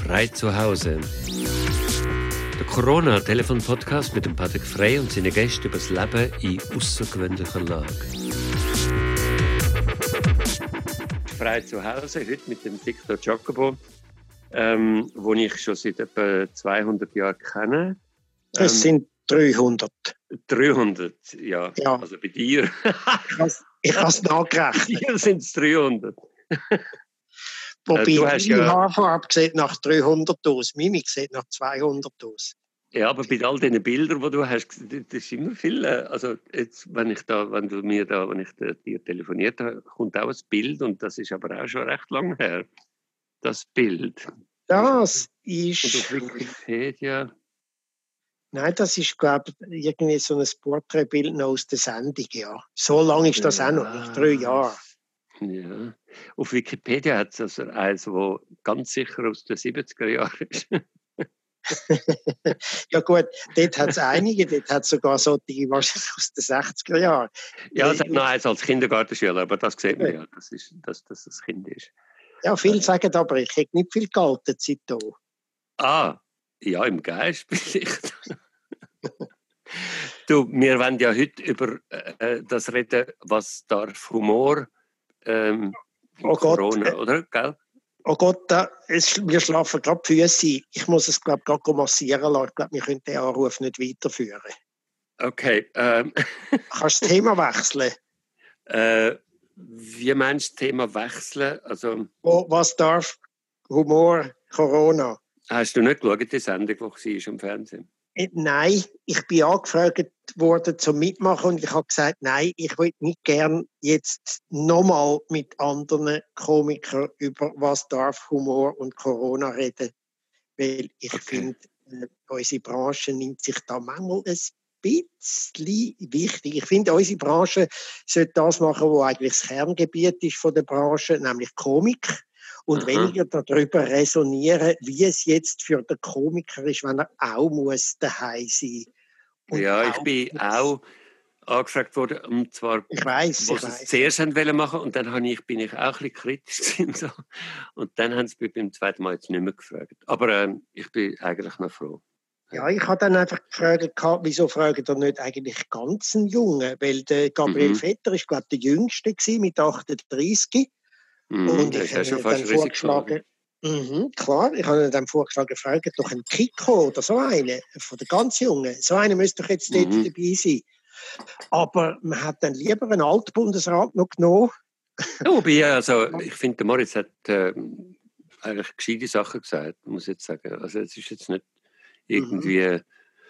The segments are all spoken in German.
Frei zu Hause. Der Corona-Telefon-Podcast mit dem Patrick Frey und seinen Gästen über das Leben in außergewöhnlicher Lage. Frei zu Hause, heute mit dem Victor Giacobo, den ich schon seit etwa 200 Jahren kenne. Es sind 300. 300, ja. Also bei dir. Ich habe es nachgerechnet. Bei dir sind es 300. Wobei meine Haarfarbe sieht nach 300 aus, Mimik sieht nach 200 aus. Ja, aber bei all diesen Bildern, die du hast, das ist immer viel. Also jetzt, wenn ich dir telefoniert habe, kommt auch ein Bild und das ist aber auch schon recht lang her. Das Bild. Das ist. Und auf Wikipedia. Nein, das ist, glaube ich, irgendwie so ein Porträtbild noch aus der Sendung, ja. So lange ist das auch noch nicht, 3 Jahre. Ja. Auf Wikipedia hat es also eins, das ganz sicher aus den 70er Jahren ist. Ja gut, dort hat es einige, dort hat es sogar solche wahrscheinlich aus den 60er Jahren. Ja, es hat noch eins als Kindergartenschüler, aber das sieht man ja, dass das ein Kind ist. Ja, viele sagen aber, ich hätte nicht viel gehalten seitdem. Ah, ja, im Geist vielleicht. Du, wir wollen ja heute über das reden, was darf Humor Corona, oder? Gell? Oh Gott, wir schlafen gerade die Füße. Ich muss es, glaube ich, gerade massieren lassen. Ich glaube, wir können den Anruf nicht weiterführen. Okay. Kannst du das Thema wechseln? Wie meinst du das Thema wechseln? Also, was darf Humor Corona? Hast du nicht geschaut, die Sendung, die war im Fernsehen? Nein, ich bin angefragt worden zum Mitmachen und ich habe gesagt, nein, ich will nicht gern jetzt nochmal mit anderen Komikern über was darf Humor und Corona reden, weil ich finde, unsere Branche nimmt sich da manchmal ein bisschen wichtig. Ich finde, unsere Branche sollte das machen, was eigentlich das Kerngebiet ist von der Branche, nämlich Komik. Und weniger darüber resonieren, wie es jetzt für den Komiker ist, wenn er auch daheim sein muss. Ja, ich bin auch angefragt worden, und zwar, was sie zuerst machen wollten, und dann bin ich auch ein bisschen kritisch gewesen, so. Und dann haben sie mich beim zweiten Mal jetzt nicht mehr gefragt. Aber ich bin eigentlich noch froh. Ja, ich habe dann einfach gefragt, wieso fragen ihr nicht eigentlich ganz einen Jungen? Weil der Gabriel Vetter ist, glaube ich, der Jüngste gewesen, mit 38. Und ich habe dann vorgeschlagen, klar, ich habe dann vorgeschlagen, fragt doch einen Kiko oder so einen, von den ganz Jungen. So einer müsste doch jetzt dort dabei sein. Aber man hat dann lieber einen Altbundesrat noch genommen. Ja, also ich finde, der Moritz hat eigentlich gescheite Sachen gesagt, muss ich jetzt sagen. Also es ist jetzt nicht irgendwie, er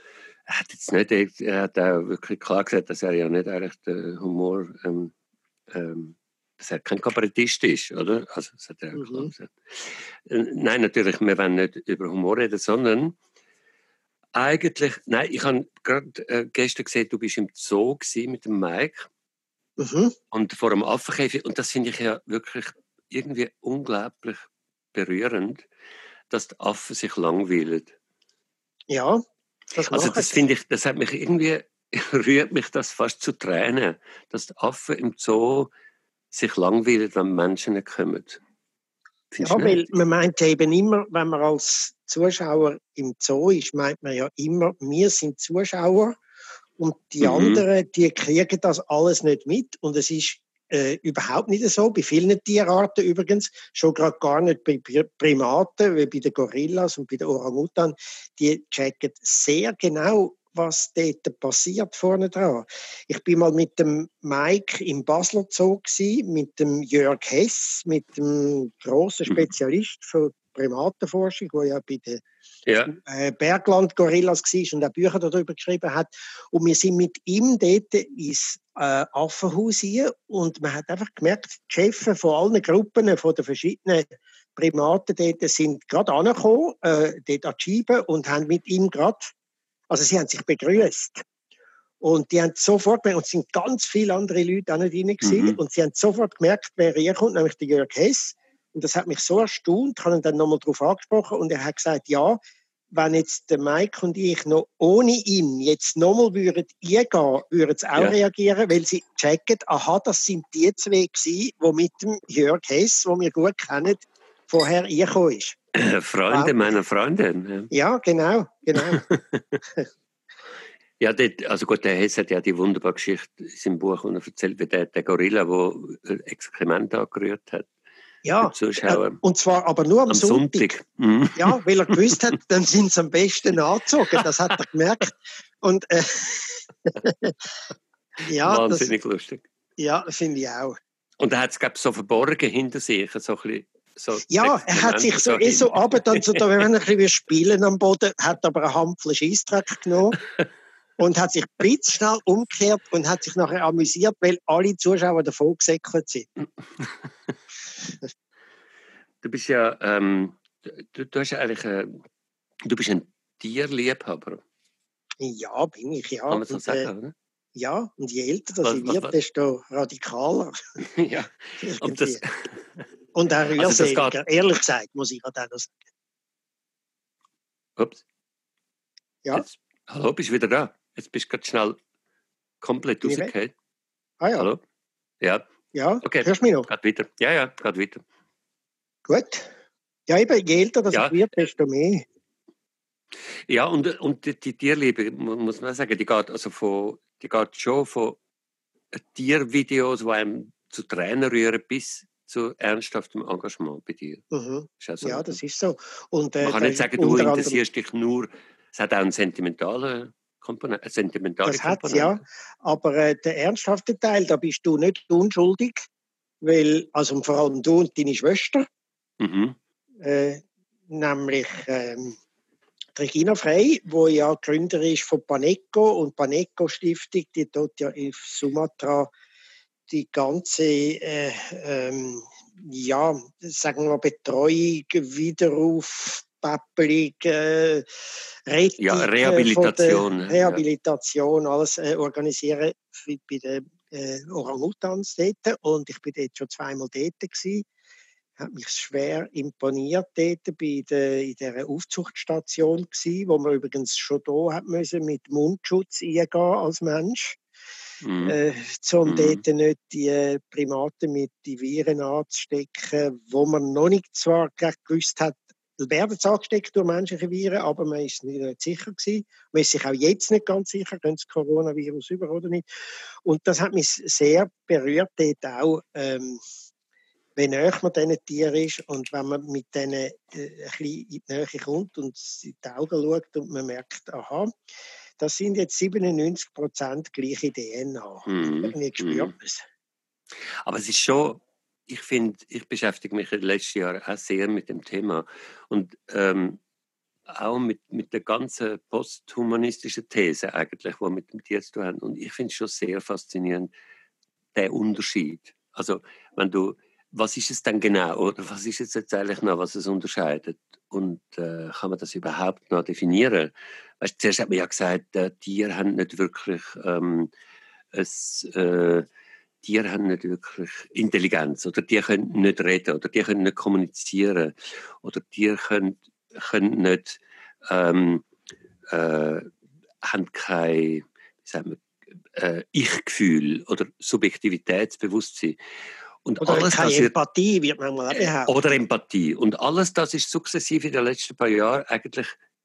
hat auch wirklich klar gesagt, dass er ja nicht eigentlich den Humor dass er kein Kabarettist ist, oder? Also, das hat er auch klar gesagt. Nein, natürlich, wir wollen nicht über Humor reden, sondern eigentlich, ich habe gerade gestern gesehen, du bist im Zoo mit dem Mike und vor einem Affenkäfig, und das finde ich ja wirklich irgendwie unglaublich berührend, dass die Affen sich langweilen. Ja, das finde ich, das hat mich irgendwie, rührt mich das fast zu Tränen, dass die Affen im Zoo sich langweilen, wenn Menschen nicht kommen. Ja, weil man meint ja eben immer, wenn man als Zuschauer im Zoo ist, meint man ja immer, wir sind Zuschauer und die anderen, die kriegen das alles nicht mit. Und es ist überhaupt nicht so, bei vielen Tierarten übrigens, schon gerade gar nicht bei Primaten, wie bei den Gorillas und bei den Orang-Utan, die checken sehr genau, was dort passiert vorne dran. Ich bin mal mit dem Mike im Basler Zoo gewesen, mit dem Jörg Hess, mit dem grossen Spezialist für Primatenforschung, der ja bei den Bergland-Gorillas war und auch Bücher darüber geschrieben hat. Und wir sind mit ihm dort ins Affenhaus hier und man hat einfach gemerkt, die Chefs von allen Gruppen, von den verschiedenen Primaten dort sind gerade angekommen, dort an die Scheibe und haben mit ihm gerade, also sie haben sich begrüßt. Und die haben sofort gemerkt, und es sind ganz viele andere Leute auch nicht rein gewesen, und sie haben sofort gemerkt, wer hier kommt, nämlich der Jörg Hess. Und das hat mich so erstaunt, ich habe ihn dann nochmal darauf angesprochen und er hat gesagt, ja, wenn jetzt der Mike und ich noch ohne ihn jetzt nochmal eingehen würden, würden sie auch reagieren, weil sie checken, aha, das sind die zwei gewesen, die mit dem Jörg Hess, den wir gut kennen, vorher eingekommen ist. Freunde meiner Freundin. Ja, genau. Ja, also gut, der Hess hat ja die wunderbare Geschichte in seinem Buch, wo er erzählt, wie der Gorilla, der Exkrement angerührt hat. Ja, und zwar aber nur am Sonntag. Ja, weil er gewusst hat, dann sind sie am besten angezogen. Das hat er gemerkt. Und ja, wahnsinnig lustig. Ja, finde ich auch. Und er hat es, glaube ich, so verborgen hinter sich. So ein bisschen, so ja, er hat sich so runter, dann so, wenn er ein bisschen spielen am Boden, hat aber einen Hampfel Scheissdreck genommen. Und hat sich blitzschnell umgekehrt und hat sich nachher amüsiert, weil alle Zuschauer davon gesäckelt sind. Du bist ja, du hast ja eigentlich, du bist ein Tierliebhaber. Ja, bin ich, ja. Kann man so sagen, oder? Ja, und je älter das ich werde, desto radikaler. Ja. Und auch rührseliger, ehrlich gesagt, muss ich gerade auch noch sagen. Ups. Ja. Jetzt, hallo, bist du wieder da? Jetzt bist du gerade schnell komplett rausgefallen. Ah ja. Hallo? Ja. Ja, okay. Hörst du mich noch? Geht weiter. Ja, geht weiter. Gut. Ja, eben, je älter das ich werde, desto mehr. Ja, und die Tierliebe, muss man sagen, die geht schon von Tiervideos, die einem zu Tränen rühren, bis zu ernsthaftem Engagement bei dir. Mhm. Also, ja, das ist so. Und, man kann nicht sagen, du interessierst dich nur, es hat auch einen sentimentalen Komponente. Das hat es, ja. Aber der ernsthafte Teil, da bist du nicht unschuldig, weil, also vor allem du und deine Schwester, nämlich Regina Frey, die ja Gründer ist von Paneco, und Paneco Stiftung, die dort ja auf Sumatra die ganze sagen wir Betreuung, Wiederaufpäppelung, Rettung, Rehabilitation, alles organisieren bei den Orang-Utans dort. Und ich bin dort schon zweimal dort gewesen. Hat mich schwer imponiert dort in dieser Aufzuchtstation gewesen, wo man übrigens schon da hat müssen mit Mundschutz eingehen als Mensch. Um dort nicht die Primaten mit den Viren anzustecken, wo man noch nicht zwar gewusst hat, werden sie angesteckt durch menschliche Viren, aber man ist nicht sicher gewesen. Man ist sich auch jetzt nicht ganz sicher, können das Coronavirus über oder nicht. Und das hat mich sehr berührt dort auch, wie näher man diesen Tieren ist und wenn man mit denen ein bisschen in die Nähe kommt und in die Augen schaut und man merkt, aha, das sind jetzt 97% gleiche DNA. Irgendwie spürt man es. Aber es ist schon, ich finde, ich beschäftige mich in den letzten Jahren auch sehr mit dem Thema und auch mit der ganzen posthumanistischen These eigentlich, die mit dem Tier zu tun haben. Und ich finde es schon sehr faszinierend, der Unterschied. Also, was ist es denn genau? Oder was ist es jetzt eigentlich noch, was es unterscheidet? Und kann man das überhaupt noch definieren? Weißt, zuerst hat man ja gesagt, Tiere haben nicht wirklich Tiere haben nicht wirklich Intelligenz oder die können nicht reden oder die können nicht kommunizieren oder Tiere können nicht haben kein, wie sagen wir, Ich-Gefühl oder Subjektivitätsbewusstsein. Und oder alles, keine Empathie, wird man mal behaupten. Oder Empathie. Und alles das ist sukzessive in den letzten paar Jahren eigentlich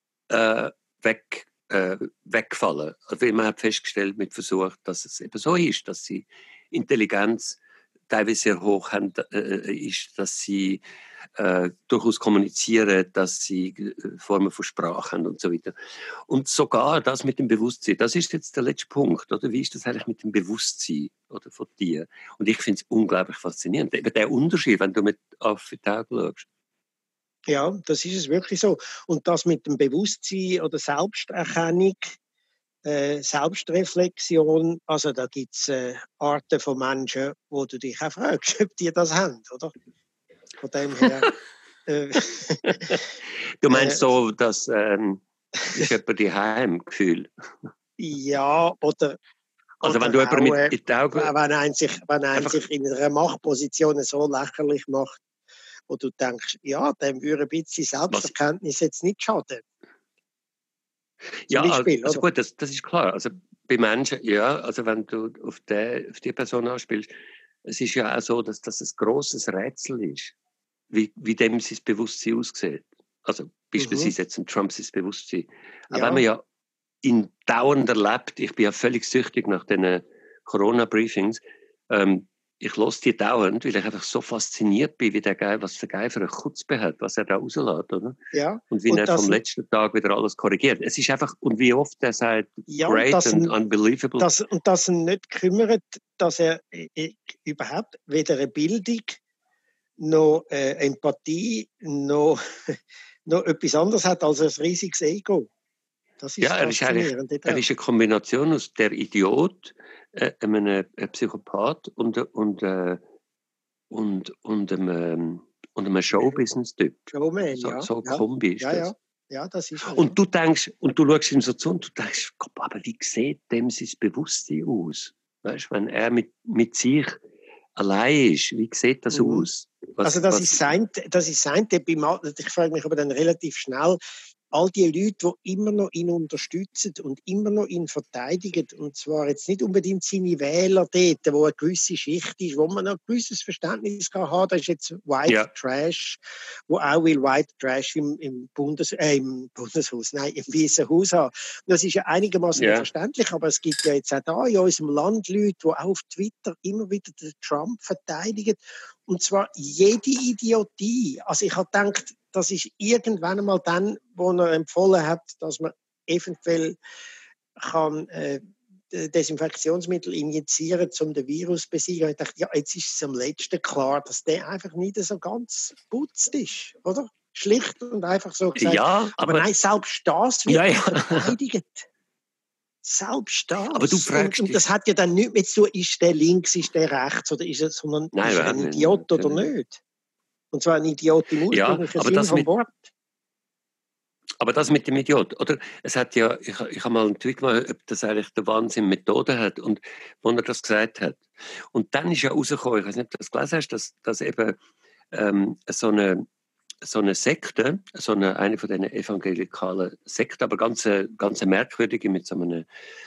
weggefallen. Weil man hat festgestellt mit Versuch, dass es eben so ist, dass sie Intelligenz teilweise sehr hoch haben, ist, dass sie durchaus kommunizieren, dass sie Formen von Sprache haben und so weiter. Und sogar das mit dem Bewusstsein, das ist jetzt der letzte Punkt, oder? Wie ist das eigentlich mit dem Bewusstsein oder von dir? Und ich finde es unglaublich faszinierend. Eben der Unterschied, wenn du auf die Augen schaust. Ja, das ist es wirklich so. Und das mit dem Bewusstsein oder Selbsterkennung, Selbstreflexion, also da gibt es Arten von Menschen, wo du dich auch fragst, ob die das haben, oder? Von dem her. Du meinst so, dass ist etwa die Heimgefühl? Ja, oder also wenn du jemanden mit in die Augen... Wenn ein sich in einer Machtposition so lächerlich macht, wo du denkst, ja, dem würde ein bisschen Selbsterkenntnis jetzt nicht schaden. Ja, Beispiel, also gut, das ist klar. Also bei Menschen, ja, also wenn du auf die Person anspielst, es ist ja auch so, dass das ein grosses Rätsel ist. wie dem sein Bewusstsein aussieht. Also beispielsweise jetzt im Trump sein Bewusstsein. Aber wenn man ja ihn dauernd erlebt, ich bin ja völlig süchtig nach den Corona-Briefings, ich höre die dauernd, weil ich einfach so fasziniert bin, was der Geil für eine Chutzpe hat, was er da rauslässt, oder? Ja. Und wie er vom letzten Tag wieder alles korrigiert. Es ist einfach, und wie oft er sagt, great and unbelievable. Und dass er nicht kümmert, dass er überhaupt weder eine Bildung, noch Empathie, noch etwas anderes hat als ein riesiges Ego. Das ist faszinierend. Er ist eine Kombination aus der Idiot, einem Psychopath und einem Showbusiness-Typ. Showman, so Kombi ist das. Ja, das ist das. Und du schaust ihm so zu und du denkst, Gott, aber wie sieht dem sein Bewusstsein aus? Weißt, wenn er mit sich allein ist, wie sieht das aus? Das ist sein Tipp. Ich frage mich aber dann relativ schnell, all die Leute, die immer noch ihn unterstützen und immer noch ihn verteidigen, und zwar jetzt nicht unbedingt seine Wähler dort, wo eine gewisse Schicht ist, wo man ein gewisses Verständnis kann haben, das ist jetzt White Trash, wo auch will White Trash im Bundeshaus, nein, im Weißen Haus haben. Das ist ja einigermaßen verständlich, aber es gibt ja jetzt auch da in unserem Land Leute, die auch auf Twitter immer wieder den Trump verteidigen, und zwar jede Idiotie. Also ich habe gedacht, das ist irgendwann einmal dann, wo er empfohlen hat, dass man eventuell kann Desinfektionsmittel injizieren, um den Virus zu besiegen. Ich dachte, jetzt ist es am letzten klar, dass der einfach nicht so ganz putzt ist, oder? Schlicht und einfach so gesagt. Ja, aber nein, selbst das wird verteidigt. Selbst das. Aber du fragst und das hat ja dann nichts mehr zu tun, ist der links, ist der rechts, oder ist er, sondern ist er ein Idiot oder nicht? Und zwar ein Idiot im ursprünglichen Sinn vom Wort. Aber das mit dem Idiot, oder? Es hat ja, ich habe mal einen Tweet gemacht, ob das eigentlich der Wahnsinn Methode hat und wo er das gesagt hat. Und dann ist ja rausgekommen, ich weiß nicht, ob du das gelesen hast, dass eben so eine Sekte, eine von diesen evangelikalen Sekten, aber ganz merkwürdige mit so einem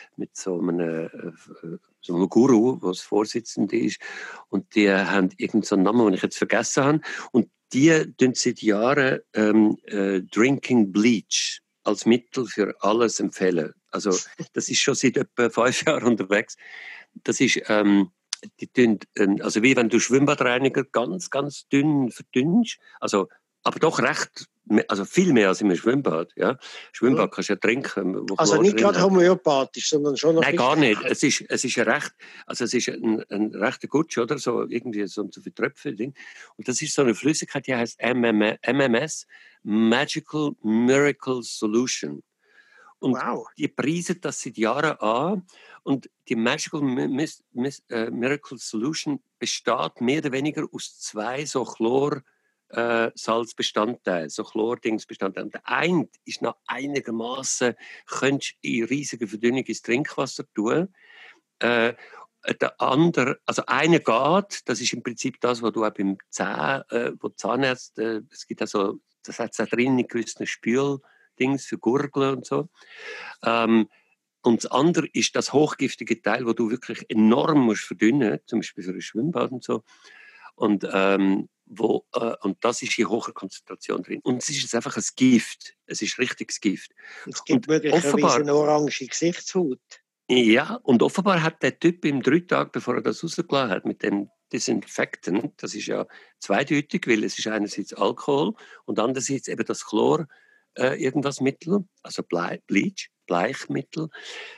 Guru, der das Vorsitzende ist. Und die haben irgendeinen Namen, den ich jetzt vergessen habe. Und die tun seit Jahren Drinking Bleach als Mittel für alles empfehlen. Also das ist schon seit etwa 5 Jahren unterwegs. Das ist die tun, also wie wenn du Schwimmbadreiniger ganz, ganz dünn verdünnst, also aber doch recht, also viel mehr als im Schwimmbad. Ja. Schwimmbad kannst du ja trinken. Also nicht gerade homöopathisch, sondern schon noch. Nein, gar nicht. Es ist ein rechter Gutsch, oder? So irgendwie so für Tröpfe-Ding. Und das ist so eine Flüssigkeit, die heißt MMS, Magical Miracle Solution. Und die preisen das seit Jahren an. Und die Magical Miracle Solution besteht mehr oder weniger aus 2 so Salzbestandteile, so Chlordingsbestandteile. Der eine ist noch einigermaßen, könntest du in riesiger Verdünnung ins Trinkwasser tun. Der andere, also einer geht, das ist im Prinzip das, was du auch beim wo Zahnärzte, es gibt also, das hat es auch drin in gewissen Spüldings für Gurgeln und so. Und das andere ist das hochgiftige Teil, wo du wirklich enorm musst verdünnen, zum Beispiel für ein Schwimmbad und so. Und das ist in hoher Konzentration drin. Und es ist jetzt einfach ein Gift. Es ist richtiges Gift. Es gibt möglicherweise eine orange Gesichtshaut. Ja, und offenbar hat der Typ ihm 3 Tage, bevor er das rausgelassen hat, mit dem Desinfektant, das ist ja zweideutig, weil es ist einerseits Alkohol und andererseits eben das Chlor, irgendwas Mittel, also Bleichmittel.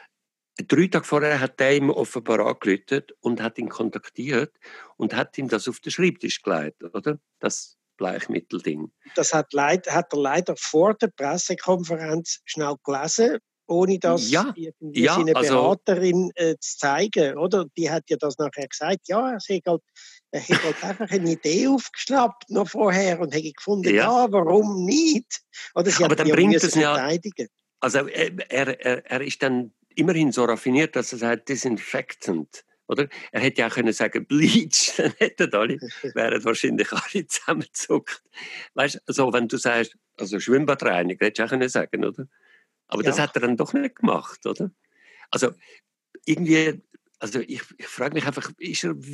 3 Tage vorher hat er ihm offenbar angerufen und hat ihn kontaktiert und hat ihm das auf den Schreibtisch gelegt, oder? Das Bleichmittelding. Das hat er leider vor der Pressekonferenz schnell gelesen, ohne das irgendwie seine Beraterin zu zeigen, oder? Die hat ja das nachher gesagt, er hat halt einfach eine Idee aufgeschnappt noch vorher und hat gefunden, warum nicht? Oder sie aber hat dann bringt es verteidigen. Also er ist dann immerhin so raffiniert, dass er sagt Desinfektant, oder? Er hätte ja auch können sagen Bleach, dann wären wahrscheinlich alle zusammengezuckt. Weißt du, also wenn du sagst, also Schwimmbadreiniger, hättest du auch können sagen, oder? Aber das hat er dann doch nicht gemacht, oder? Also irgendwie, also ich frage mich einfach,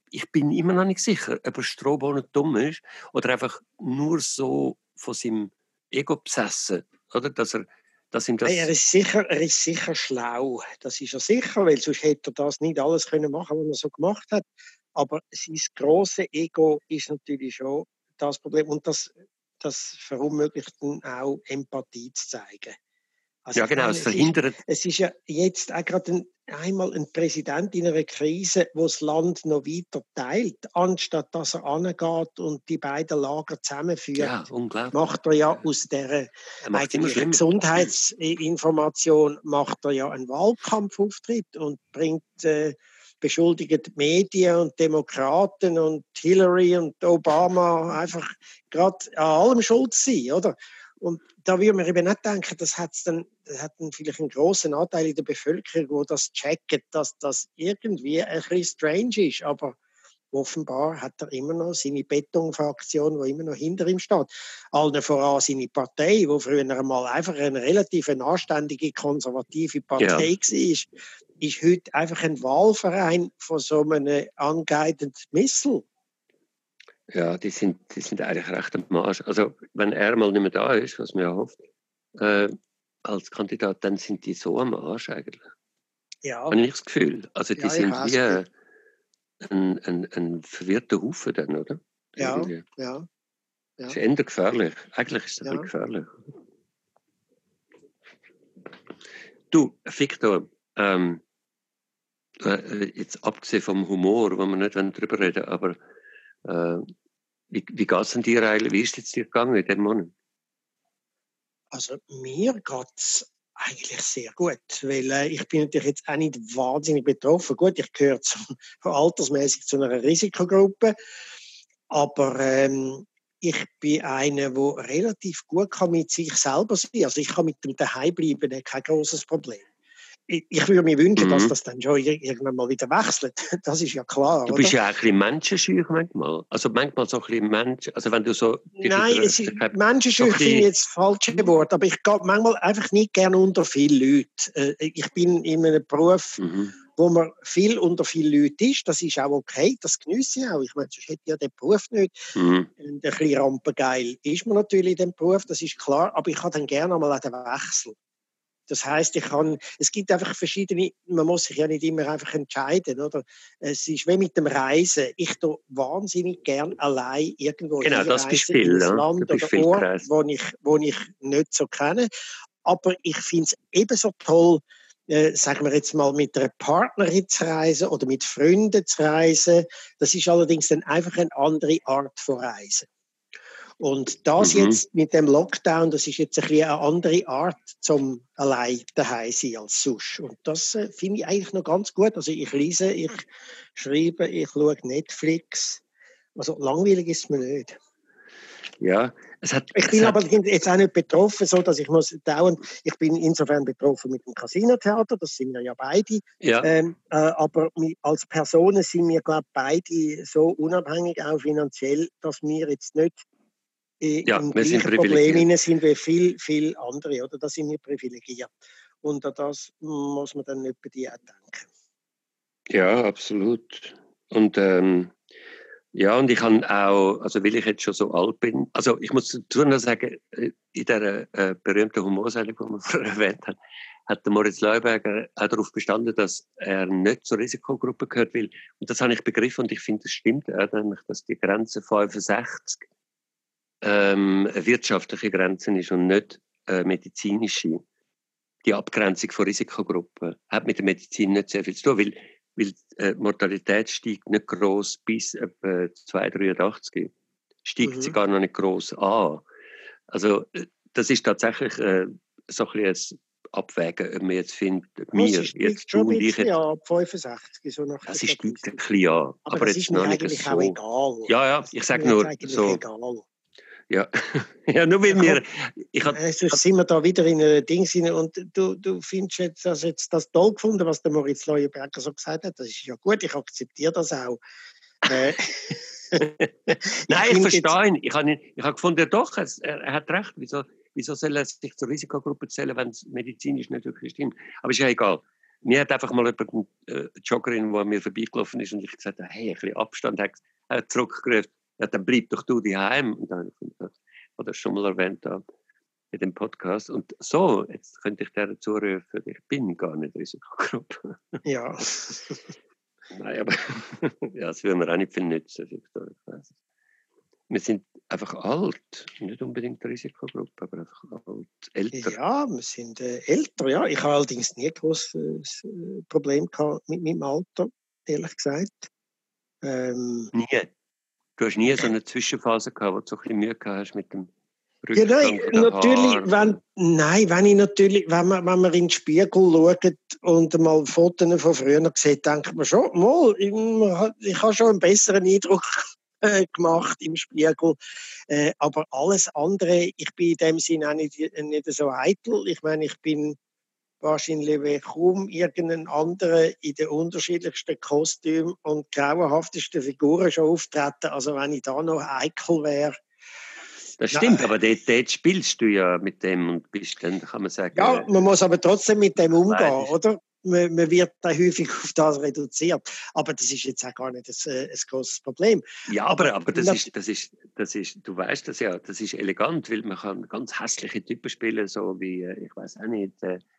ich bin immer noch nicht sicher, ob er strohbohnen dumm ist oder einfach nur so von seinem Ego besessen, oder? Dass ihm das... Er ist sicher schlau. Das ist er sicher, weil sonst hätte er das nicht alles können machen, was er so gemacht hat. Aber sein grosses Ego ist natürlich schon das Problem. Und das verunmöglicht ihn auch, Empathie zu zeigen. Also ja, genau, es verhindert... Es ist ja jetzt auch gerade einmal ein Präsident in einer Krise, wo das Land noch weiter teilt, anstatt dass er angeht und die beiden Lager zusammenführt. Ja, unglaublich. Macht er ja aus dieser eigentlich Gesundheitsinformation macht er ja einen Wahlkampfauftritt und bringt beschuldigt die Medien und Demokraten und Hillary und Obama einfach gerade an allem schuld sein, oder? Und da würde man eben nicht denken, das hat dann vielleicht einen grossen Anteil in der Bevölkerung, die das checken, dass das irgendwie ein bisschen strange ist. Aber offenbar hat er immer noch seine Betonfraktion, die immer noch hinter ihm steht. Allen voran seine Partei, die früher einmal einfach eine relativ anständige, konservative Partei war, ist heute einfach ein Wahlverein von so einem unguided Missile. Ja, die sind eigentlich recht am Marsch. Also, wenn er mal nicht mehr da ist, was man ja hofft, als Kandidat, dann sind die so am Arsch eigentlich. Ja. Habe ich das Gefühl. Also, die sind wie ein verwirrter Haufen dann, oder? Ja. Das ist eher gefährlich. Eigentlich ist es ein bisschen gefährlich. Du, Victor, jetzt abgesehen vom Humor, wo wir nicht drüber reden, aber wie geht es denn dir eigentlich? Wie ist es jetzt dir gegangen in diesem Monat? Also mir geht es eigentlich sehr gut, weil ich bin natürlich jetzt auch nicht wahnsinnig betroffen. Gut, ich gehöre altersmäßig zu einer Risikogruppe, aber ich bin einer, der relativ gut kann mit sich selber sein kann. Also ich kann mit dem Daheimbleiben kein grosses Problem. Ich würde mir wünschen, dass das dann schon irgendwann mal wieder wechselt. Das ist ja klar. Du bist ja auch ein bisschen menschenscheu manchmal. Also manchmal so ein bisschen Mensch. Also wenn du so... Nein, menschenscheu finde ich jetzt das falsche Wort. Aber ich gehe manchmal einfach nicht gerne unter viele Leute. Ich bin in einem Beruf, wo man viel unter viele Leute ist. Das ist auch okay. Das geniesse ich auch. Ich meine, sonst hätte ich ja den Beruf nicht. Ein bisschen rampengeil ist man natürlich in dem Beruf, das ist klar. Aber ich habe dann gerne einmal einen Wechsel. Das heisst, es gibt einfach verschiedene, man muss sich ja nicht immer einfach entscheiden, oder? Es ist wie mit dem Reisen. Ich tue wahnsinnig gern allein irgendwo hinreisen in ein Land oder Ort, wo ich nicht so kenne. Aber ich finde es ebenso toll, sagen wir jetzt mal, mit einer Partnerin zu reisen oder mit Freunden zu reisen. Das ist allerdings dann einfach eine andere Art von Reisen. Und das jetzt mit dem Lockdown, das ist jetzt ein bisschen eine andere Art zum allein daheim sein als sonst. Und das finde ich eigentlich noch ganz gut. Also ich lese, ich schreibe, ich schaue Netflix. Also langweilig ist es mir nicht. Ja, ich bin aber jetzt auch nicht betroffen, so dass ich ich bin insofern betroffen mit dem Casino-Theater, das sind wir ja beide. Ja. Aber als Personen sind wir, glaube ich, beide so unabhängig, auch finanziell, dass wir jetzt nicht im gleichen Problem sind wie viel andere, oder? Da sind wir privilegiert. Und an das muss man dann nicht bei dir auch denken. Ja, absolut. Und und ich habe auch, also weil ich jetzt schon so alt bin, also ich muss dazu noch sagen, in dieser berühmten Humorsendung, die wir vorher erwähnt haben, hat der Moritz Leuenberger auch darauf bestanden, dass er nicht zur Risikogruppe gehört will. Und das habe ich begriffen und ich finde, das stimmt auch, nämlich, dass die Grenze 65 eine wirtschaftliche Grenze ist und nicht medizinische. Die Abgrenzung von Risikogruppen hat mit der Medizin nicht sehr viel zu tun, weil die Mortalität steigt nicht gross bis etwa 2,83. Steigt sie gar noch nicht gross an. Also das ist tatsächlich so ein bisschen ein Abwägen, ob man jetzt findet, jetzt schon ein bisschen ab 65. So nach das steigt ein bisschen an. Aber das ist mir eigentlich auch egal. Ja, ich sage nur so. Egal. Ja. Ja, nur weil wir... Sonst sind wir da wieder in ein Ding rein und du findest jetzt das toll gefunden, was der Moritz Leuenberger so gesagt hat. Das ist ja gut, ich akzeptiere das auch. Nein, ich verstehe ihn. Ich habe gefunden, doch, er hat recht. Wieso soll er sich zur Risikogruppe zählen, wenn es medizinisch nicht wirklich stimmt? Aber ist ja egal. Mir hat einfach mal jemand, eine Joggerin, die an mir vorbeigelaufen ist und ich gesagt habe, hey, ein bisschen Abstand, hat zurückgerufen, ja, dann bleib doch du daheim. Und dann habe ich das schon mal erwähnt in dem Podcast. Und so, jetzt könnte ich der zurufen, ich bin gar nicht Risikogruppe. Ja. Nein, aber ja, das würden wir auch nicht viel nützen, Victor. Ich weiss. Wir sind einfach alt, nicht unbedingt eine Risikogruppe, aber einfach alt, älter. Ja, wir sind älter, ja. Ich habe allerdings nie ein grosses Problem gehabt mit meinem Alter, ehrlich gesagt. Nie? Du hast nie so eine Zwischenphase gehabt, wo du so ein bisschen Mühe gehabt hast mit dem Ja, nein, natürlich, wenn man in den Spiegel schaut und mal Fotos von früher sieht, denkt man schon, ich habe schon einen besseren Eindruck gemacht im Spiegel. Aber alles andere, ich bin in dem Sinne auch nicht so eitel. Ich meine, ich bin wahrscheinlich wie kaum irgendein anderer in den unterschiedlichsten Kostümen und grauenhaftesten Figuren schon auftreten. Also wenn ich da noch eitel wäre. Das stimmt, aber dort spielst du ja mit dem und bist dann, kann man sagen... Ja, man muss aber trotzdem mit dem umgehen, oder? Man wird da häufig auf das reduziert. Aber das ist jetzt auch gar nicht ein grosses Problem. Ja, aber das ist, du weißt das ja, das ist elegant, weil man kann ganz hässliche Typen spielen, so wie, ich weiß auch nicht,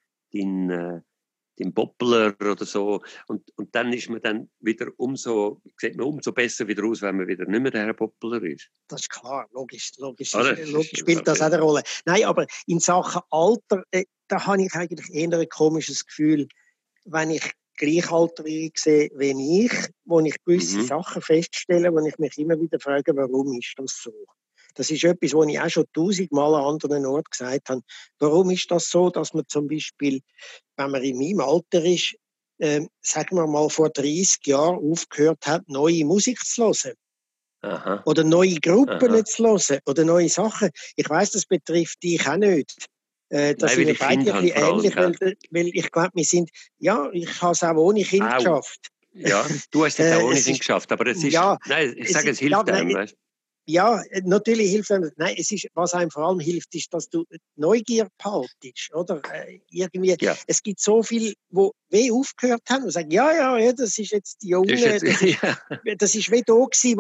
den Poppler oder so. Und dann ist man dann wieder sieht man umso besser wieder aus, wenn man wieder nicht mehr der Herr Poppler ist. Das ist klar, logisch spielt das auch eine Rolle. Nein, aber in Sachen Alter, da habe ich eigentlich eher ein komisches Gefühl, wenn ich Gleichaltrige sehe wie ich, wo ich gewisse Sachen feststelle, wo ich mich immer wieder frage, warum ist das so? Das ist etwas, was ich auch schon 1000-mal an anderen Orten gesagt habe. Warum ist das so, dass man zum Beispiel, wenn man in meinem Alter ist, sagen wir mal vor 30 Jahren aufgehört hat, neue Musik zu hören? Aha. Oder neue Gruppen zu hören oder neue Sachen. Ich weiss, das betrifft dich auch nicht. Das sind wir beide ein bisschen ähnlich, weil ich glaube, ich habe es auch ohne Kind geschafft. Ja, du hast es auch ohne Kind geschafft, aber es ist, nein, ich sage, es hilft einem, weißt du? Ja, natürlich hilft einem. Nein, was einem vor allem hilft, ist, dass du Neugier behaltest, oder? Irgendwie, es gibt so viele, die aufgehört haben und sagen, ja, das ist jetzt die Junge, das ist wie da gewesen,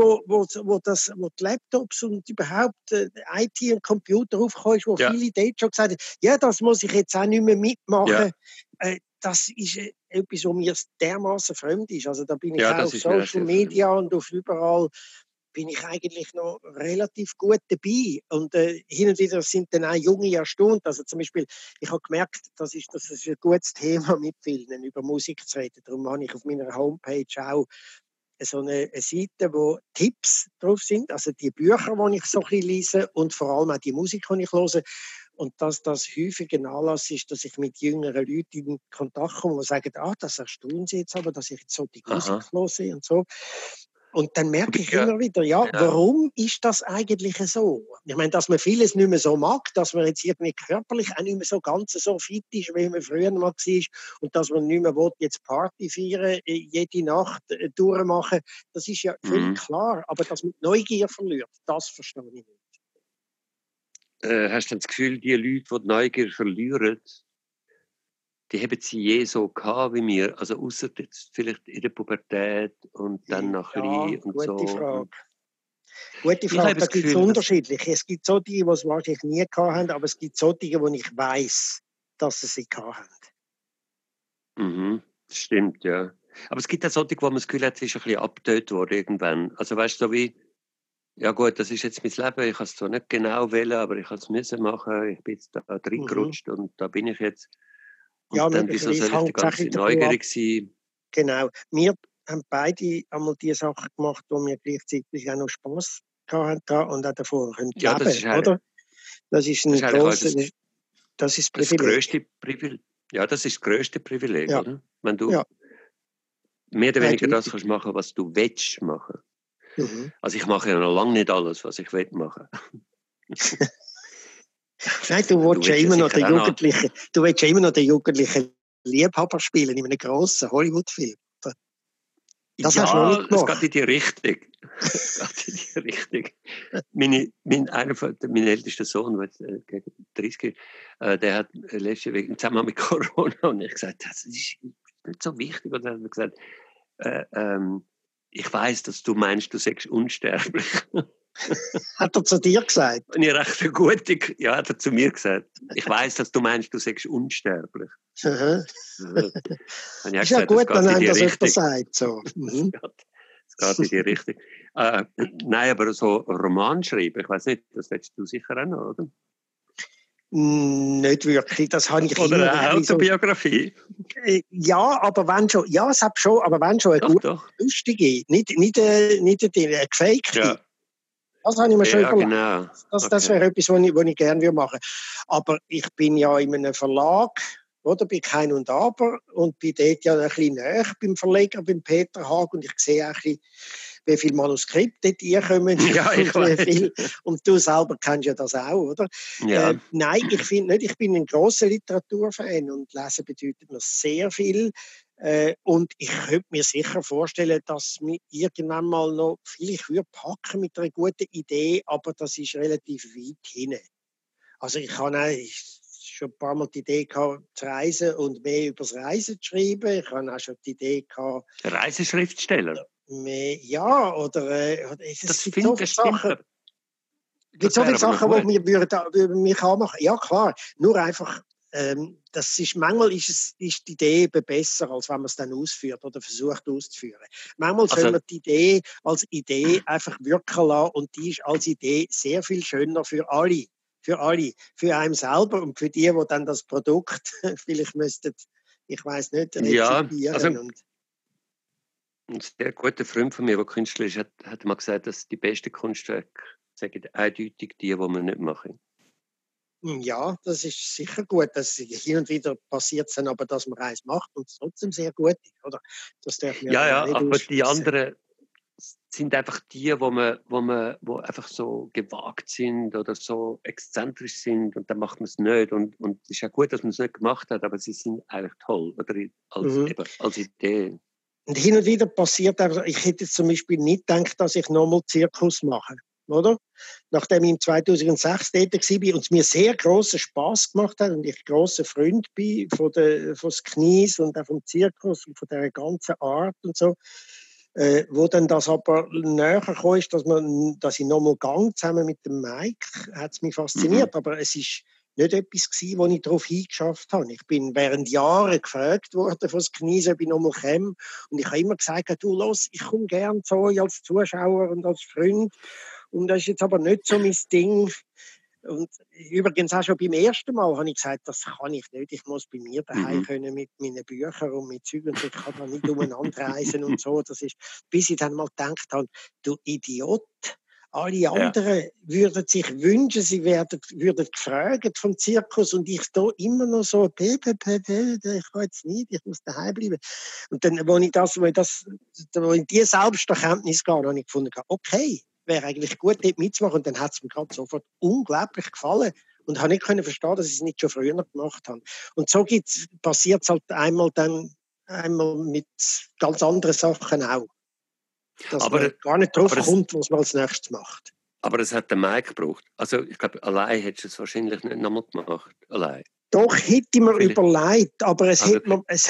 wo die Laptops und überhaupt IT und Computer aufgekommen ist, wo viele dort schon gesagt haben, ja, das muss ich jetzt auch nicht mehr mitmachen. Ja. Das ist etwas, was mir dermaßen fremd ist. Also da bin ich auch auf Social Media und auf überall bin ich eigentlich noch relativ gut dabei. Und hin und wieder sind dann auch Junge erstaunt. Also zum Beispiel, ich habe gemerkt, das ist ein gutes Thema mit vielen, über Musik zu reden. Darum habe ich auf meiner Homepage auch so eine Seite, wo Tipps drauf sind. Also die Bücher, die ich so ein bisschen lese und vor allem auch die Musik, die ich höre. Und dass das häufig ein Anlass ist, dass ich mit jüngeren Leuten in Kontakt komme, die sagen, das erstaunt sie jetzt aber, dass ich jetzt so die Musik höre und so. Und dann merke ich immer wieder, warum ist das eigentlich so? Ich meine, dass man vieles nicht mehr so mag, dass man jetzt irgendwie körperlich auch nicht mehr so ganz so fit ist, wie man früher mal war und dass man nicht mehr will, jetzt Party feiern, jede Nacht durchmachen, das ist ja völlig klar. Aber dass man Neugier verliert, das verstehe ich nicht. Hast du das Gefühl, die Leute, die Neugier verlieren, die haben sie je so gehabt wie mir, also außer jetzt vielleicht in der Pubertät und dann noch ein bisschen und so. Gute Frage, da gibt es unterschiedlich. Es gibt so die es wahrscheinlich nie gehabt haben, aber es gibt so die, wo ich weiss, dass sie gehabt haben. Das stimmt, ja. Aber es gibt auch solche, wo man das Gefühl hat, es ist ein bisschen abgetötet worden irgendwann. Also weißt du, so wie, ja gut, das ist jetzt mein Leben, ich habe es zwar nicht genau wählen, aber ich habe es müssen machen, ich bin jetzt da reingerutscht und da bin ich jetzt. Und dann, wieso soll ich die ganze Zeit neugierig sein? Genau. Wir haben beide einmal die Sachen gemacht, wo wir gleichzeitig auch noch Spass hatten und auch davor leben, oder? Das ist ein grosses, das ist das grösste Privileg. Ja, das ist das grösste Privileg, oder? Wenn du mehr oder weniger das kannst machen, was du willst machen. Also ich mache ja noch lange nicht alles, was ich will machen. Nein, du willst ja immer noch den jugendlichen Liebhaber spielen in einem grossen Hollywood-Film. Das hast du noch nicht gemacht. Es geht in die Richtung. Mein ältester Sohn, der gegen 30 ist, der hat letzte Woche im Zusammenhang mit Corona und ich gesagt, das ist nicht so wichtig. Und dann hat er gesagt, ich weiss, dass du meinst, du seist unsterblich. Hat er zu dir gesagt? Und ich recht eine gute, ja, hat er zu mir gesagt. Ich weiss, dass du meinst, du seist unsterblich. Aha. Und ich Ist ja gesagt, gut, wenn einem das Richtung. jemand sagt. So. Es geht in die Richtung. Nein, aber so Roman schreiben, ich weiss nicht, das willst du sicher auch noch, oder? Nicht wirklich, das habe ich oder eine Autobiografie. So, ja, aber wenn schon, ja, es hat schon, aber wenn schon eine gute, lustige, nicht eine gefakte. Ja. Das habe ich mir schon überlegt. Genau. Das wäre etwas, was ich gerne machen würde. Aber ich bin ja in einem Verlag, oder, bei Kein und Aber, und bin dort ja ein bisschen näher beim Verleger, beim Peter Haag, und ich sehe auch ein bisschen, wie viele Manuskripte dort kommen. Ja, ich weiß. Und du selber kennst ja das auch, oder? Ja. Nein, ich finde nicht, ich bin ein grosser Literaturfan und Lesen bedeutet mir sehr viel. Und ich könnte mir sicher vorstellen, dass mich irgendwann mal noch vielleicht packen mit einer guten Idee, aber das ist relativ weit hinten. Also ich habe schon ein paar Mal die Idee gehabt, zu reisen und mehr über das Reisen zu schreiben. Ich habe auch schon die Idee gehabt... Reiseschriftsteller? Ja, oder das gibt so viele Sachen. Es gibt so viele Sachen, die mich anmachen. Ja, klar. Nur einfach, manchmal ist die Idee eben besser, als wenn man es dann ausführt oder versucht auszuführen. Manchmal soll man die Idee als Idee einfach wirken lassen und die ist als Idee sehr viel schöner für alle. Für einen selber und für die dann das Produkt vielleicht müssten, ich weiss nicht, rezipieren. Ja, ein sehr guter Freund von mir, der Künstler ist, hat mal gesagt, dass die besten Kunstwerke sagen eindeutig die man nicht machen. Ja, das ist sicher gut. Hin und wieder passiert es dann aber, dass man eins macht und es trotzdem sehr gut ist, oder? Das darf man ja, nicht aber die anderen sind einfach die, wo einfach so gewagt sind oder so exzentrisch sind und dann macht man es nicht. Und es ist ja gut, dass man es nicht gemacht hat, aber sie sind eigentlich toll, oder? Als Idee. Und hin und wieder passiert einfach, ich hätte zum Beispiel nicht gedacht, dass ich nochmal Zirkus mache, oder? Nachdem ich im 2006 tätig war und es mir sehr grossen Spass gemacht hat und ich grosser Freund bin von des Knies und auch vom Zirkus und von dieser ganzen Art und so, wo dann das aber näher gekommen ist, dass ich nochmal gang zusammen mit dem Mike, hat es mich fasziniert, aber es ist nicht etwas gewesen, wo ich darauf hingeschafft habe. Ich bin während Jahren gefragt worden von das Knie, ob ich nochmal komme. Und ich habe immer gesagt, du, los, ich komme gerne zu euch als Zuschauer und als Freund. Und das ist jetzt aber nicht so mein Ding. Und übrigens auch schon beim ersten Mal habe ich gesagt, das kann ich nicht. Ich muss bei mir daheim können mit meinen Büchern und mit Zügen. Ich kann da nicht umeinander reisen und so. Das ist, bis ich dann mal gedacht habe, du Idiot. Alle anderen würden sich wünschen, sie würden gefragt vom Zirkus und ich da immer noch so, ich kann jetzt nicht, ich muss daheim bleiben. Und dann, wo ich diese Selbsterkenntnis gehe, habe ich gefunden, okay, wäre eigentlich gut, dort mitzumachen. Und dann hat es mir gerade sofort unglaublich gefallen und habe nicht verstehen, dass ich es nicht schon früher gemacht habe. Und so passiert es halt einmal mit ganz anderen Sachen auch. Dass man gar nicht drauf kommt, was man als nächstes macht. Aber es hat den Mike gebraucht. Also ich glaube, allein hättest du es wahrscheinlich nicht nochmal gemacht. Allein. Doch, hätte ich mir überlegt, aber es wäre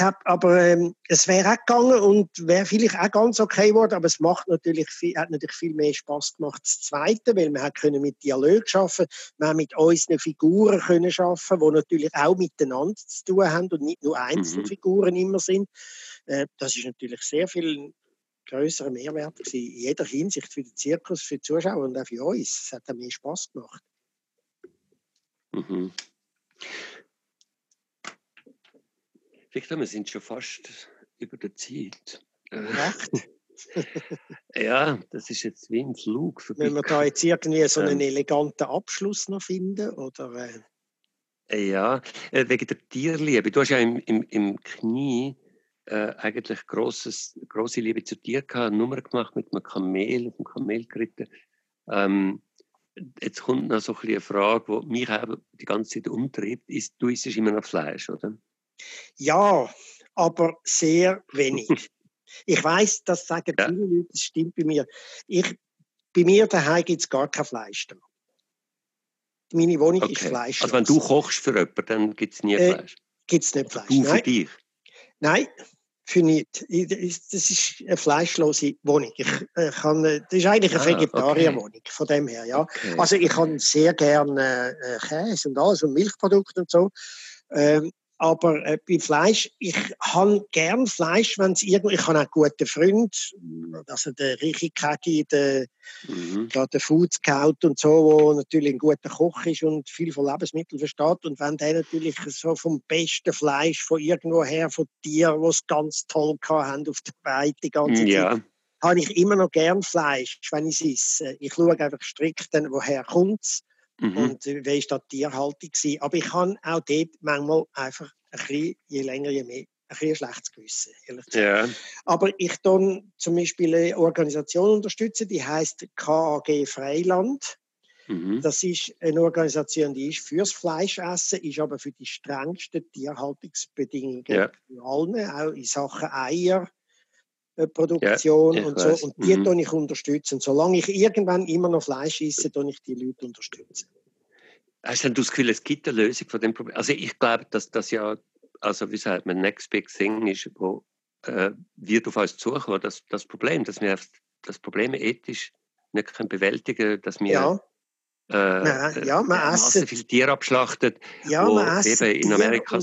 auch gegangen und wäre vielleicht auch ganz okay geworden, aber es hat natürlich viel mehr Spass gemacht. Das Zweite, weil wir können mit Dialog arbeiten, wir haben mit unseren Figuren können arbeiten, die natürlich auch miteinander zu tun haben und nicht nur Einzelfiguren immer sind. Das ist natürlich sehr viel grösserer Mehrwert gewesen, in jeder Hinsicht für den Zirkus, für die Zuschauer und auch für uns. Es hat auch mehr Spass gemacht. Victor, wir sind schon fast über der Zeit. Echt? Ja, das ist jetzt wie ein Flug vorbei. Wenn wir da jetzt irgendwie so einen eleganten Abschluss noch finden, oder? Ja, wegen der Tierliebe. Du hast ja im Knie eigentlich grosse Liebe zu Tieren gehabt, eine Nummer gemacht mit einem Kamel, auf dem Kamel geritten. Jetzt kommt noch so eine Frage, die mich auch die ganze Zeit umtreibt. Du isst immer noch Fleisch, oder? Ja, aber sehr wenig. Ich weiss, das sagen viele Leute, das stimmt bei mir. Bei mir daheim gibt es gar kein Fleisch da. Meine Wohnung ist fleischlos. Also wenn du kochst für jemanden, dann gibt es nie Fleisch? Gibt es nicht Fleisch. Du für dich? Nein, Für nichts. Das ist eine fleischlose Wohnung. Das ist eigentlich eine Vegetarierwohnung, von dem her, ja. Okay. Also ich kann sehr gerne Käse und alles und Milchprodukte und so. Aber bei Fleisch, ich habe gern Fleisch, wenn es irgendwo. Ich habe auch gute Freunde, also der Richi Kegi, der Food Scout und so, wo natürlich ein guter Koch ist und viel von Lebensmitteln versteht. Und wenn der natürlich so vom besten Fleisch von irgendwoher, von Tieren, die es ganz toll haben auf der Weide die ganze Zeit, habe ich immer noch gern Fleisch, wenn ich es esse. Ich schaue einfach strikt, woher kommt es. Und wie ist da die Tierhaltung gewesen. Aber ich kann auch dort manchmal einfach ein bisschen, je länger, je mehr, ein bisschen schlechtes Gewissen, ehrlich gesagt. Ja. Aber ich tue zum Beispiel eine Organisation unterstützen, die heisst KAG Freiland. Das ist eine Organisation, die ist fürs Fleischessen, ist aber für die strengsten Tierhaltungsbedingungen in allen, auch in Sachen Eier. Produktion und so. Und die tue ich unterstützen. Solange ich irgendwann immer noch Fleisch esse, tue ich die Leute unterstützen. Hast du das Gefühl, es gibt eine Lösung von dem Problem? Also ich glaube, dass das ja, also wie sagt man, next big thing ist, wo wird auf uns zukommen, das Problem, dass wir das Problem ethisch nicht bewältigen können, dass wir man so viele Tiere abschlachtet, wo eben in Amerika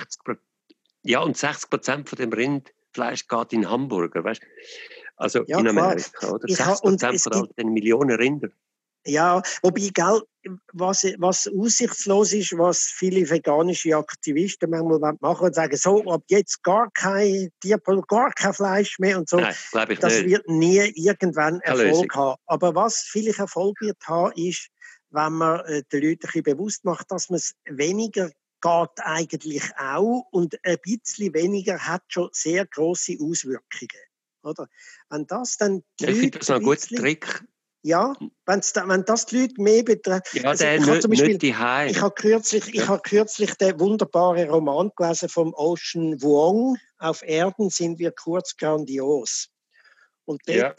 60% von dem Rindfleisch geht in Hamburger, weißt? Also in Amerika, oder? 60% von all den Millionen Rinder. Ja, wobei, gell, was aussichtslos ist, was viele veganische Aktivisten manchmal machen und sagen, so, ab jetzt gar kein Tierprodukt, gar kein Fleisch mehr und so. Nein, glaube ich das nicht. Wird nie irgendwann Erfolg haben. Aber was vielleicht Erfolg wird haben, ist, wenn man den Leuten ein bisschen bewusst macht, dass man es weniger geht eigentlich auch und ein bisschen weniger hat schon sehr grosse Auswirkungen. Oder? Wenn das dann die ich finde das ein guter Trick. Ja, wenn das die Leute mehr betrifft. Ja, also ich habe kürzlich den wunderbaren Roman gelesen vom Ocean Vuong. Auf Erden sind wir kurz grandios. Und dort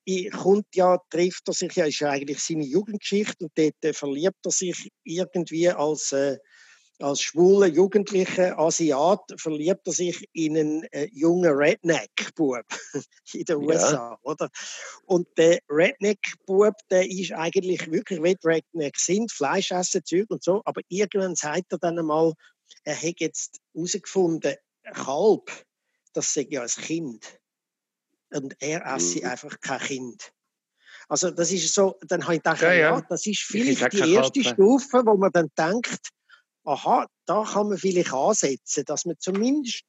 trifft er sich, ist ja eigentlich seine Jugendgeschichte, und dort verliebt er sich irgendwie als schwuler Jugendlicher Asiat, verliebt er sich in einen jungen Redneck-Bub in den USA, oder? Und der Redneck-Bub, der ist eigentlich wirklich, wie die Rednecks sind, Fleisch essen, Zeug und so, aber irgendwann sagt er dann einmal, er hat jetzt herausgefunden, ein Kalb, das sei ja ein Kind. Und er esse einfach kein Kind. Also das ist so, dann habe ich gedacht, das ist vielleicht die erste Stufe, wo man dann denkt, aha, da kann man vielleicht ansetzen, dass man zumindest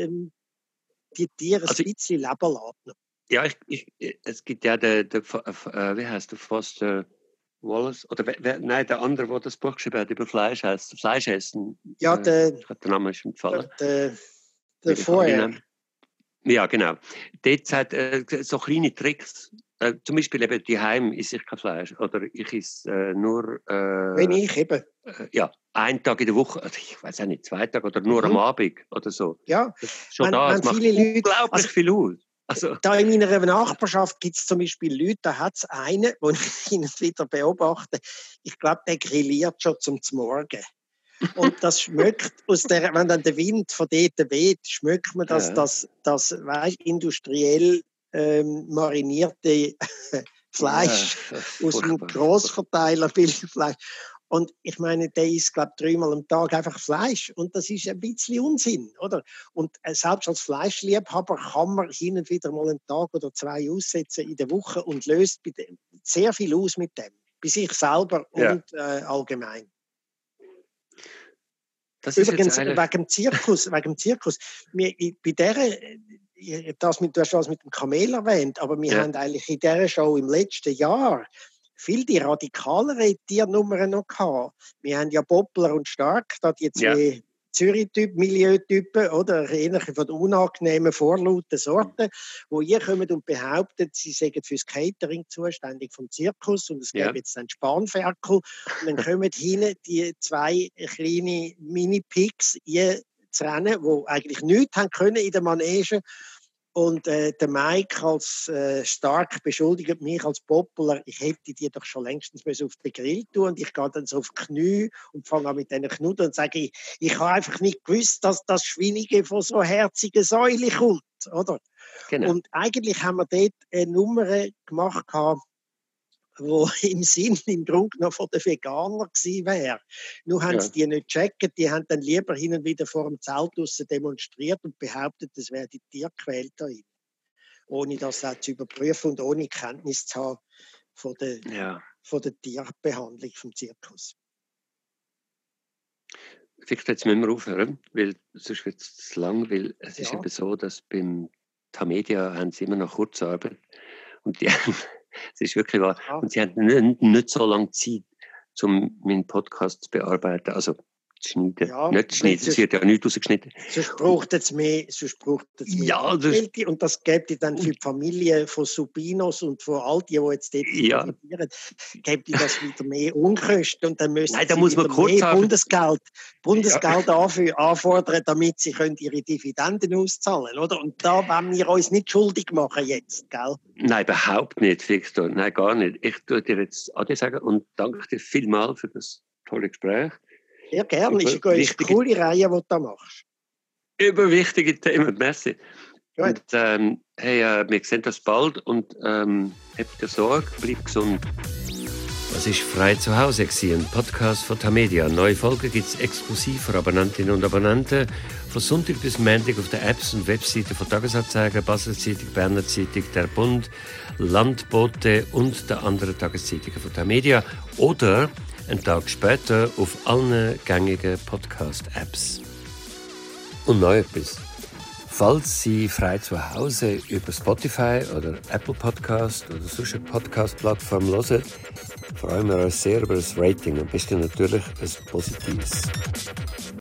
die Tiere ein bisschen leben lässt. Ja, es gibt ja wie heißt der Foster Wallace? Oder der andere, der das Buch geschrieben hat über Fleischessen. Ja, der Name ist entfallen. Der Vorher. Ja, genau. Dort hat so kleine Tricks. Zum Beispiel eben daheim esse ich kein Fleisch. Oder ich esse nur... Wenn ich eben. einen Tag in der Woche, also ich weiß auch nicht, 2 Tage oder nur am Abend oder so. Ja, schon das macht unglaublich viel aus. Also. Da in meiner Nachbarschaft gibt es zum Beispiel Leute, da hat es einen, den ich hin und wieder beobachte, ich glaube, der grilliert schon zum Morgen. Und das schmeckt wenn dann der Wind von dort weht, schmeckt man das weißt, industriell marinierte Fleisch aus dem Grossverteiler Billigfleisch. Und ich meine, der isst, glaube ich, 3-mal am Tag einfach Fleisch. Und das ist ein bisschen Unsinn, oder? Und selbst als Fleischliebhaber kann man hin und wieder mal einen Tag oder 2 aussetzen in der Woche und löst sehr viel aus mit dem. Bei sich selber und allgemein. Das übrigens, wegen dem Zirkus. Du hast was mit dem Kamel erwähnt, aber wir haben eigentlich in dieser Show im letzten Jahr viel die radikalere Tiernummern noch gehabt. Wir haben ja Boppler und Stark, da die 2 Zürich-Milieutypen, oder eher von den unangenehmen, vorlauten Sorten, wo ihr kommt und behauptet, sie seien fürs Catering zuständig vom Zirkus und es gäbe jetzt einen Spanferkel. Und dann kommen hinten die 2 kleine Mini-Pigs zu rennen, die eigentlich nichts haben können in der Manege. Und der Mike als Stark beschuldigt mich als Popular, ich hätte die doch schon längstens auf den Grill tun. Und ich gehe dann so auf die Knie und fange an mit diesen Knuddeln und sage, ich habe einfach nicht gewusst, dass das Schwinige von so herzigen Säule kommt. Oder? Genau. Und eigentlich haben wir dort eine Nummer gemacht, wo im Grunde genommen von den Veganern gewesen wäre. Nur haben sie die nicht gecheckt, die haben dann lieber hin und wieder vor dem Zelt draussen demonstriert und behauptet, es wäre die Tierquälerei. Ohne das auch zu überprüfen und ohne Kenntnis zu haben von der Tierbehandlung vom Zirkus. Vielleicht jetzt müssen wir aufhören, weil sonst wird es zu lang, weil es ist eben so, dass beim Tamedia haben sie immer noch Kurzarbeit und die es ist wirklich wahr. Ja. Und sie haben nicht so lange Zeit, um meinen Podcast zu bearbeiten. Also schneiden. Ja, nicht schneiden, sie hat ja nichts rausgeschnitten. Sonst braucht es mehr. Ja, das und das gibt es dann für die Familie von Subinos und von all die jetzt dort profitieren, gibt es das wieder mehr Unkosten. Und dann müssen da muss man kurz mehr Bundesgeld dafür anfordern, damit sie ihre Dividenden auszahlen, oder? Und da wollen wir uns nicht schuldig machen jetzt, gell? Nein, überhaupt nicht, Victor. Nein, gar nicht. Ich tue dir jetzt Ade sagen und danke dir vielmals für das tolle Gespräch. Ja, gerne. Ist eine coole Reihe, die du da machst. Über wichtige Themen, merci. Und, wir sehen das bald und habt ihr Sorge, bleibt gesund. Das war «Frei zu Hause», ein Podcast von Tamedia. Neue Folgen gibt es exklusiv für Abonnentinnen und Abonnenten. Von Sonntag bis Montag auf den Apps und Webseiten von Tagesanzeiger, Basler Zeitung, Berner Zeitung, Der Bund, Landbote und der anderen Tageszeitungen von Tamedia. Oder einen Tag später auf allen gängigen Podcast-Apps. Und noch etwas. Falls Sie «Frei zu Hause» über Spotify oder Apple Podcast oder sonst eine Podcast-Plattform hören, freuen wir uns sehr über das Rating und bestimmt natürlich ein positives.